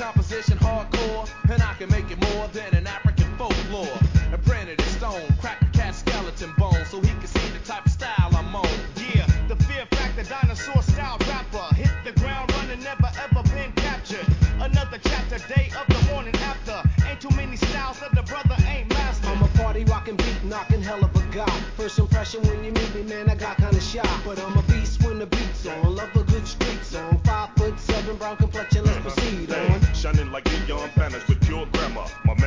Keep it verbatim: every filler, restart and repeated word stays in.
composition hardcore, and I can make it more than an African folklore. And printed in stone, crack the cat's skeleton bone, so he can see the type of style I'm on. Yeah, the fear factor dinosaur style rapper, hit the ground running, never ever been captured. Another chapter, day of the morning after. Ain't too many styles that the brother ain't mastered. I'm a party rockin', beat knockin', hell of a guy. First impression when you meet me, man, I got kinda shy. But I'm a beast when the beat's on. Love a good street song. Five foot seven, brown complexion, let's proceed on. Shining like neon banners with pure grammar. My